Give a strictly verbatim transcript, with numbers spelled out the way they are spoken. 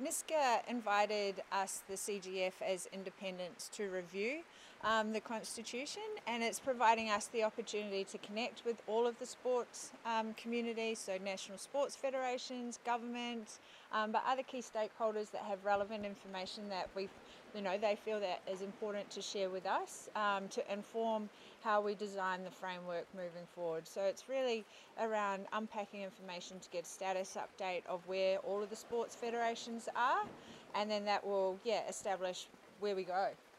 MISCA invited us, the C G F, as independents to review um, the Constitution, and it's providing us the opportunity to connect with all of the sports um, community, so national sports federations, government, um, but other key stakeholders that have relevant information that we, you know, they feel that is important to share with us um, to inform how we design the framework moving forward. So it's really around unpacking information to get a status update of where all of the sports federations are, and then that will, yeah, establish where we go.